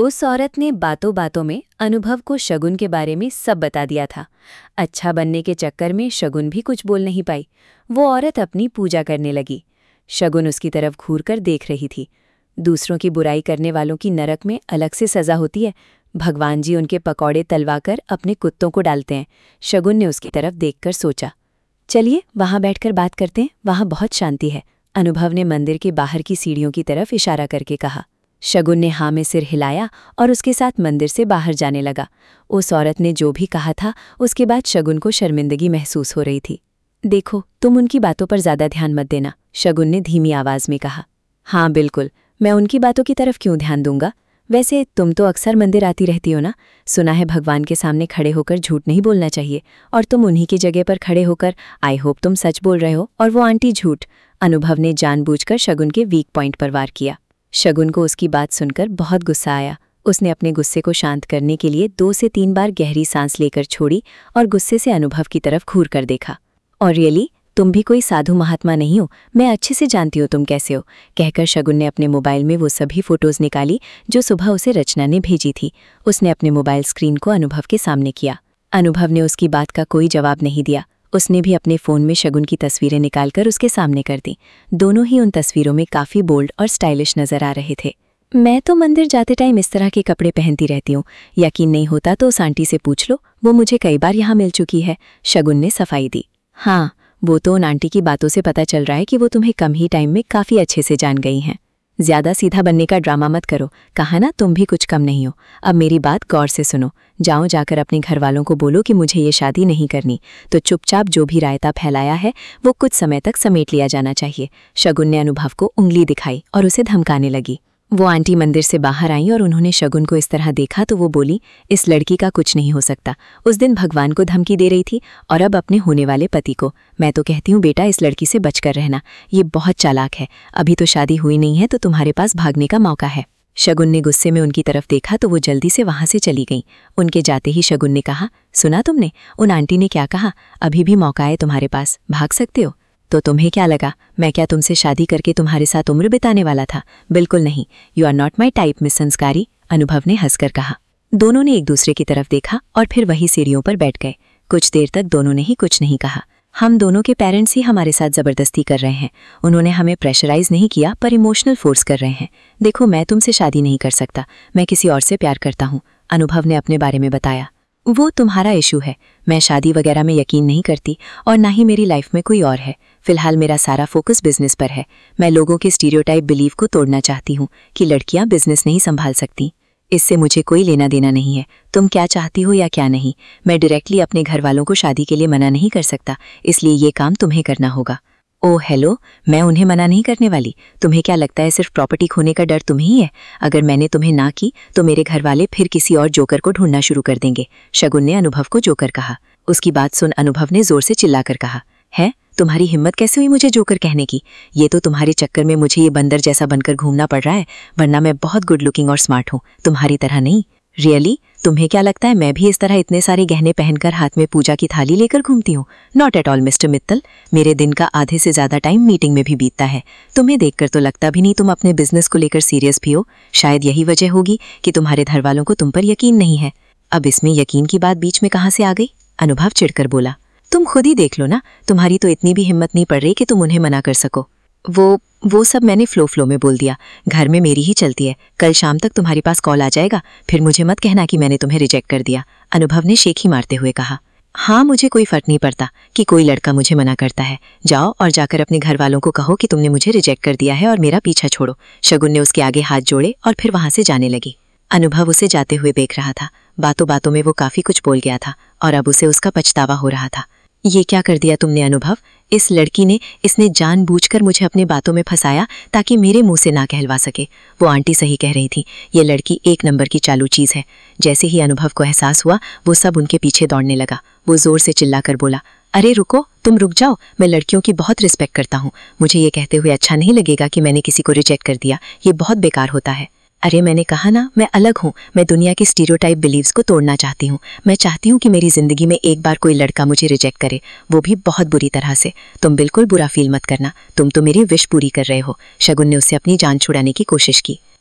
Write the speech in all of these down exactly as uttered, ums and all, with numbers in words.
उस औरत ने बातों बातों में अनुभव को शगुन के बारे में सब बता दिया था। अच्छा बनने के चक्कर में शगुन भी कुछ बोल नहीं पाई। वो औरत अपनी पूजा करने लगी। शगुन उसकी तरफ घूर कर देख रही थी। दूसरों की बुराई करने वालों की नरक में अलग से सजा होती है। भगवान जी उनके पकौड़े तलवाकर अपने कुत्तों को डालते हैं। शगुन ने उसकी तरफ देखकर सोचा, चलिए वहां बैठकर बात करते हैं, वहां बहुत शांति है। अनुभव ने मंदिर के बाहर की सीढ़ियों की तरफ इशारा करके कहा। शगुन ने हाँ में सिर हिलाया और उसके साथ मंदिर से बाहर जाने लगा। उस औरत ने जो भी कहा था उसके बाद शगुन को शर्मिंदगी महसूस हो रही थी। देखो, तुम उनकी बातों पर ज्यादा ध्यान मत देना, शगुन ने धीमी आवाज में कहा। हाँ बिल्कुल, मैं उनकी बातों की तरफ क्यों ध्यान दूंगा। वैसे तुम तो अक्सर मंदिर आती रहती हो ना। सुना है भगवान के सामने खड़े होकर झूठ नहीं बोलना चाहिए, और तुम उन्हीं की जगह पर खड़े होकर आई होप तुम सच बोल रहे हो और वो आंटी झूठ। अनुभव ने जानबूझकर शगुन के वीक पॉइंट पर वार किया। शगुन को उसकी बात सुनकर बहुत गुस्सा आया। उसने अपने गुस्से को शांत करने के लिए दो से तीन बार गहरी सांस लेकर छोड़ी और गुस्से से अनुभव की तरफ घूर कर देखा। और रियली, तुम भी कोई साधु महात्मा नहीं हो, मैं अच्छे से जानती हूँ तुम कैसे हो, कहकर शगुन ने अपने मोबाइल में वो सभी फोटोज निकाली जो सुबह उसे रचना ने भेजी थी। उसने अपने मोबाइल स्क्रीन को अनुभव के सामने किया। अनुभव ने उसकी बात का कोई जवाब नहीं दिया। उसने भी अपने फ़ोन में शगुन की तस्वीरें निकालकर उसके सामने कर दी। दोनों ही उन तस्वीरों में काफ़ी बोल्ड और स्टाइलिश नज़र आ रहे थे। मैं तो मंदिर जाते टाइम इस तरह के कपड़े पहनती रहती हूँ। यकीन नहीं होता तो उस आंटी से पूछ लो, वो मुझे कई बार यहाँ मिल चुकी है, शगुन ने सफाई दी। हाँ, वो तो उन आंटी की बातों से पता चल रहा है कि वो तुम्हें कम ही टाइम में काफ़ी अच्छे से जान गई हैं। ज्यादा सीधा बनने का ड्रामा मत करो, कहा ना तुम भी कुछ कम नहीं हो। अब मेरी बात गौर से सुनो। जाओ जाकर अपने घर वालों को बोलो कि मुझे ये शादी नहीं करनी, तो चुपचाप जो भी रायता फैलाया है वो कुछ समय तक समेट लिया जाना चाहिए। शगुन ने अनुभव को उंगली दिखाई और उसे धमकाने लगी। वो आंटी मंदिर से बाहर आई और उन्होंने शगुन को इस तरह देखा तो वो बोली, इस लड़की का कुछ नहीं हो सकता। उस दिन भगवान को धमकी दे रही थी और अब अपने होने वाले पति को। मैं तो कहती हूँ बेटा, इस लड़की से बचकर रहना, ये बहुत चालाक है। अभी तो शादी हुई नहीं है तो तुम्हारे पास भागने का मौका है। शगुन ने गुस्से में उनकी तरफ देखा तो वो जल्दी से वहां से चली गई। उनके जाते ही शगुन ने कहा, सुना तुमने उन आंटी ने क्या कहा? अभी भी मौका है तुम्हारे पास, भाग सकते हो। तो तुम्हें क्या लगा मैं क्या तुमसे शादी करके तुम्हारे साथ उम्र बिताने वाला था? बिल्कुल नहीं, you are not my type miss संस्कारी, अनुभव ने हंसकर कहा। दोनों ने एक दूसरे की तरफ देखा और फिर वही सीढ़ियों पर बैठ गए। कुछ देर तक दोनों ने ही कुछ नहीं कहा। हम दोनों के पेरेंट्स ही हमारे साथ जबरदस्ती कर रहे हैं। उन्होंने हमें प्रेशराइज नहीं किया पर इमोशनल फोर्स कर रहे हैं। देखो, मैं तुमसे शादी नहीं कर सकता, मैं किसी और से प्यार करता हूँ, अनुभव ने अपने बारे में बताया। वो तुम्हारा इशू है, मैं शादी वगैरह में यकीन नहीं करती और ना ही मेरी लाइफ में कोई और है। फिलहाल मेरा सारा फोकस बिजनेस पर है। मैं लोगों के स्टीरियोटाइप बिलीव को तोड़ना चाहती हूँ कि लड़कियां बिजनेस नहीं संभाल सकती। इससे मुझे कोई लेना देना नहीं है, तुम क्या चाहती हो या क्या नहीं। मैं डायरेक्टली अपने घर वालों को शादी के लिए मना नहीं कर सकता, इसलिए ये काम तुम्हें करना होगा। ओह हेलो, मैं उन्हें मना नहीं करने वाली। तुम्हें क्या लगता है सिर्फ प्रॉपर्टी खोने का डर तुम्हें ही है? अगर मैंने तुम्हें ना की तो मेरे घर वाले फिर किसी और जोकर को ढूंढना शुरू कर देंगे, शगुन ने अनुभव को जोकर कहा। उसकी बात सुन अनुभव ने जोर से चिल्लाकर कहा, है तुम्हारी हिम्मत कैसे हुई मुझे जोकर कहने की? ये तो तुम्हारे चक्कर में मुझे ये बंदर जैसा बनकर घूमना पड़ रहा है, वरना मैं बहुत गुड लुकिंग और स्मार्ट हूँ, तुम्हारी तरह नहीं। रियली? तुम्हें क्या लगता है मैं भी इस तरह इतने सारे गहने पहनकर हाथ में पूजा की थाली लेकर घूमती हूँ? Not at all mister Mittal, मेरे दिन का आधे से ज्यादा टाइम मीटिंग में भी बीतता है। तुम्हें देखकर तो लगता भी नहीं तुम अपने बिजनेस को लेकर सीरियस भी हो। शायद यही वजह होगी कि तुम्हारे घर वालों को तुम पर यकीन नहीं है। अब इसमें यकीन की बात बीच में कहाँ से आ गई? अनुभव चिढ़कर बोला। तुम खुद ही देख लो ना, तुम्हारी तो इतनी भी हिम्मत नहीं पड़ रही कि तुम उन्हें मना कर सको। वो वो सब मैंने फ्लो फ्लो में बोल दिया, घर में मेरी ही चलती है। कल शाम तक तुम्हारे पास कॉल आ जाएगा, फिर मुझे मत कहना कि मैंने तुम्हें रिजेक्ट कर दिया, अनुभव ने शेखी मारते हुए कहा। हाँ, मुझे कोई फर्क नहीं पड़ता कि कोई लड़का मुझे मना करता है। जाओ और जाकर अपने घर वालों को कहो कि तुमने मुझे रिजेक्ट कर दिया है और मेरा पीछा छोड़ो। शगुन ने उसके आगे हाथ जोड़े और फिर वहां से जाने लगी। अनुभव उसे जाते हुए देख रहा था। बातों बातों में वो काफी कुछ बोल गया था और अब उसे उसका पछतावा हो रहा था। ये क्या कर दिया तुमने अनुभव? इस लड़की ने इसने जानबूझकर मुझे अपनी बातों में फंसाया ताकि मेरे मुंह से ना कहलवा सके। वो आंटी सही कह रही थी, ये लड़की एक नंबर की चालू चीज है। जैसे ही अनुभव को एहसास हुआ वो सब उनके पीछे दौड़ने लगा। वो जोर से चिल्लाकर बोला, अरे रुको, तुम रुक जाओ, मैं लड़कियों की बहुत रिस्पेक्ट करता हूँ। मुझे ये कहते हुए अच्छा नहीं लगेगा कि मैंने किसी को रिजेक्ट कर दिया, ये बहुत बेकार होता है। अरे मैंने कहा ना, मैं अलग हूँ, मैं दुनिया के स्टीरियोटाइप बिलीव्स को तोड़ना चाहती हूँ। मैं चाहती हूँ कि मेरी जिंदगी में एक बार कोई लड़का मुझे रिजेक्ट करे, वो भी बहुत बुरी तरह से। तुम बिल्कुल बुरा फील मत करना, तुम तो मेरी विश पूरी कर रहे हो। शगुन ने उससे अपनी जान छुड़ाने की कोशिश की।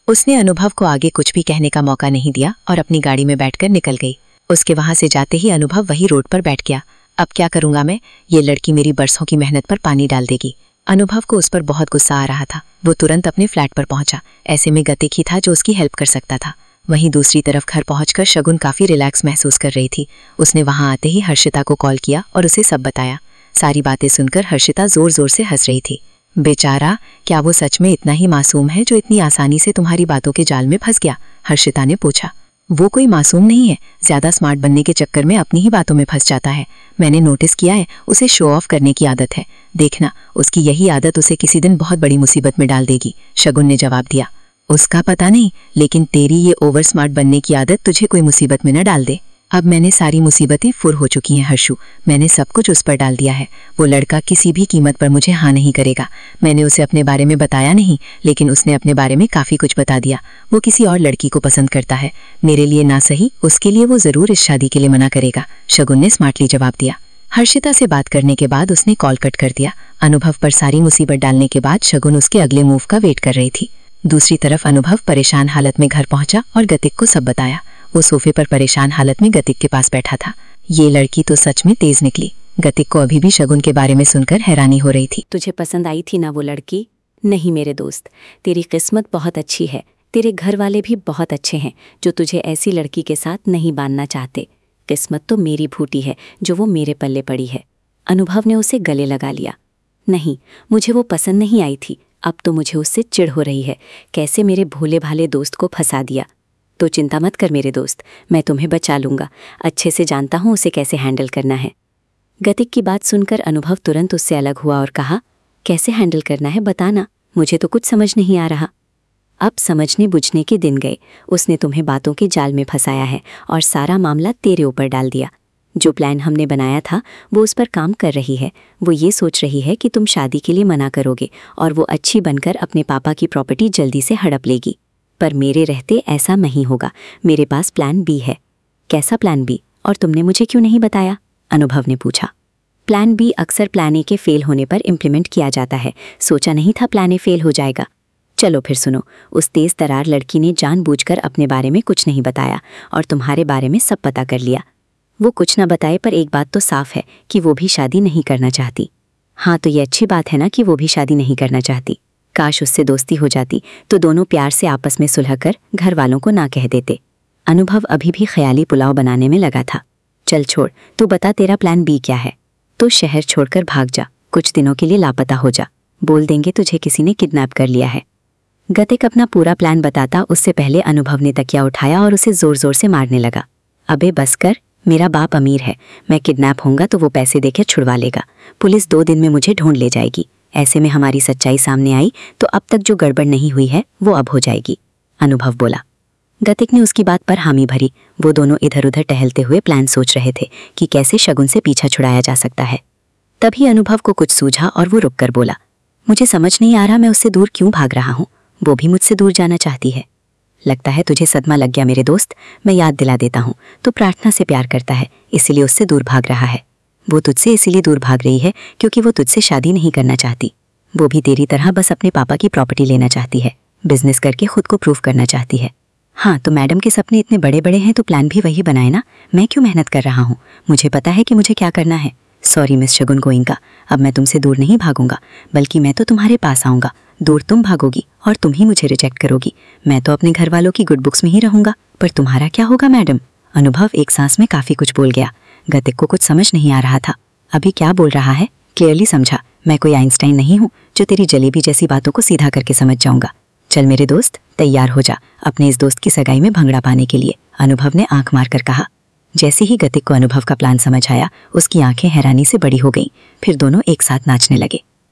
उसने अनुभव को आगे कुछ भी कहने का मौका नहीं दिया और अपनी गाड़ी में बैठकर निकल गई। उसके वहां से जाते ही अनुभव वही रोड पर बैठ गया। अब क्या करूंगा मैं, ये लड़की मेरी बरसों की मेहनत पर पानी डाल देगी। अनुभव को उस पर बहुत गुस्सा आ रहा था। वो तुरंत अपने फ्लैट पर पहुंचा। ऐसे में गतिक ही था जो उसकी हेल्प कर सकता था। वहीं दूसरी तरफ घर पहुंचकर शगुन काफी रिलैक्स महसूस कर रही थी। उसने वहां आते ही हर्षिता को कॉल किया और उसे सब बताया। सारी बातें सुनकर हर्षिता जोर जोर से हंस रही थी। बेचारा, क्या वो सच में इतना ही मासूम है जो इतनी आसानी से तुम्हारी बातों के जाल में फंस गया? हर्षिता ने पूछा। वो कोई मासूम नहीं है, ज्यादा स्मार्ट बनने के चक्कर में अपनी ही बातों में फंस जाता है। मैंने नोटिस किया है, उसे शो ऑफ करने की आदत है। देखना, उसकी यही आदत उसे किसी दिन बहुत बड़ी मुसीबत में डाल देगी, शगुन ने जवाब दिया। उसका पता नहीं, लेकिन तेरी ये ओवर स्मार्ट बनने की आदत तुझे कोई मुसीबत में न डाल दे। अब मैंने सारी मुसीबतें फुर हो चुकी हैं हर्षु, मैंने सब कुछ उस पर डाल दिया है। वो लड़का किसी भी कीमत पर मुझे हाँ नहीं करेगा। मैंने उसे अपने बारे में बताया नहीं, लेकिन उसने अपने बारे में काफ़ी कुछ बता दिया। वो किसी और लड़की को पसंद करता है। मेरे लिए ना सही, उसके लिए वो ज़रूर इस शादी के लिए मना करेगा, शगुन ने स्मार्टली जवाब दिया। हर्षिता से बात करने के बाद उसने कॉल कट कर दिया। अनुभव पर सारी मुसीबत डालने के बाद शगुन उसके अगले मूव का वेट कर रही थी। दूसरी तरफ अनुभव परेशान हालत में घर पहुंचा और गतिक को सब बताया। वो सोफे पर परेशान हालत में गतिक के पास बैठा था। ये लड़की तो सच में तेज निकली। गतिक को अभी भी शगुन के बारे में सुनकर हैरानी हो रही थी। तुझे पसंद आई थी ना वो लड़की? नहीं मेरे दोस्त, तेरी किस्मत बहुत अच्छी है। तेरे घर वाले भी बहुत अच्छे हैं जो तुझे ऐसी लड़की के साथ नहीं बांधना चाहते। किस्मत तो मेरी फूटी है जो वो मेरे पल्ले पड़ी है। अनुभव ने उसे गले लगा लिया। नहीं, मुझे वो पसंद नहीं आई थी। अब तो मुझे उससे चिढ़ हो रही है। कैसे मेरे भोले भाले दोस्त को फंसा दिया। तो चिंता मत कर मेरे दोस्त, मैं तुम्हें बचा लूँगा। अच्छे से जानता हूँ उसे कैसे हैंडल करना है। गतिक की बात सुनकर अनुभव तुरंत उससे अलग हुआ और कहा, कैसे हैंडल करना है बताना, मुझे तो कुछ समझ नहीं आ रहा। अब समझने बुझने के दिन गए। उसने तुम्हें बातों के जाल में फंसाया है और सारा मामला तेरे ऊपर डाल दिया। जो प्लान हमने बनाया था वो उस पर काम कर रही है। वो ये सोच रही है कि तुम शादी के लिए मना करोगे और वो अच्छी बनकर अपने पापा की प्रॉपर्टी जल्दी से हड़प लेगी। पर मेरे रहते ऐसा नहीं होगा। मेरे पास प्लान बी है। कैसा प्लान बी, और तुमने मुझे क्यों नहीं बताया? अनुभव ने पूछा। प्लान बी अक्सर प्लान ए के फेल होने पर इम्प्लीमेंट किया जाता है। सोचा नहीं था प्लान ए फेल हो जाएगा। चलो फिर सुनो। उस तेज तरार लड़की ने जानबूझकर अपने बारे में कुछ नहीं बताया और तुम्हारे बारे में सब पता कर लिया। वो कुछ न बताए, पर एक बात तो साफ है कि वो भी शादी नहीं करना चाहती। हाँ, तो ये अच्छी बात है ना कि वो भी शादी नहीं करना चाहती। काश उससे दोस्ती हो जाती तो दोनों प्यार से आपस में सुलह कर घर वालों को ना कह देते। अनुभव अभी भी ख्याली पुलाव बनाने में लगा था। चल छोड़, तू बता तेरा प्लान बी क्या है? तो शहर छोड़कर भाग जा, कुछ दिनों के लिए लापता हो जा। बोल देंगे तुझे किसी ने किडनैप कर लिया है। गतिक अपना पूरा प्लान बताता उससे पहले अनुभव ने तकिया उठाया और उसे जोर जोर से मारने लगा। अबे बस कर, मेरा बाप अमीर है। मैं किडनैप होऊंगा तो वो पैसे देकर छुड़वा लेगा। पुलिस दो दिन में मुझे ढूंढ ले जाएगी। ऐसे में हमारी सच्चाई सामने आई तो अब तक जो गड़बड़ नहीं हुई है वो अब हो जाएगी, अनुभव बोला। गतिक ने उसकी बात पर हामी भरी। वो दोनों इधर उधर टहलते हुए प्लान सोच रहे थे कि कैसे शगुन से पीछा छुड़ाया जा सकता है। तभी अनुभव को कुछ सूझा और वो रुककर बोला, मुझे समझ नहीं आ रहा मैं उससे दूर क्यों भाग रहा हूँ। वो भी मुझसे दूर जाना चाहती है। लगता है तुझे सदमा लग गया मेरे दोस्त। मैं याद दिला देता हूँ, तो प्रार्थना से प्यार करता है, इसीलिए उससे दूर भाग रहा है। वो तुझसे इसीलिए दूर भाग रही है क्योंकि वो तुझसे शादी नहीं करना चाहती। वो भी तेरी तरह बस अपने पापा की प्रॉपर्टी लेना चाहती है, बिजनेस करके खुद को प्रूव करना चाहती है। हाँ, तो मैडम के सपने इतने बड़े बड़े हैं तो प्लान भी वही बनाए ना। मैं क्यों मेहनत कर रहा हूँ, मुझे पता है कि मुझे क्या करना है। सॉरी मिस शगुन गोइंका, अब मैं तुमसे दूर नहीं भागूंगा, बल्कि मैं तो तुम्हारे पास आऊँगा। दूर तुम भागोगी और तुम ही मुझे रिजेक्ट करोगी। मैं तो अपने घर वालों की गुड बुक्स में ही रहूंगा, पर तुम्हारा क्या होगा मैडम? अनुभव एक सांस में काफ़ी कुछ बोल गया। गतिक को कुछ समझ नहीं आ रहा था। अभी क्या बोल रहा है? क्लियरली समझा। मैं कोई आइंस्टाइन नहीं हूँ जो तेरी जलेबी जैसी बातों को सीधा करके समझ जाऊंगा। चल मेरे दोस्त, तैयार हो जा अपने इस दोस्त की सगाई में भंगड़ा पाने के लिए, अनुभव ने आंख मारकर कहा। जैसे ही गतिक को अनुभव का प्लान समझ आया, उसकी आंखें हैरानी से बड़ी हो गईं। फिर दोनों एक साथ नाचने लगे।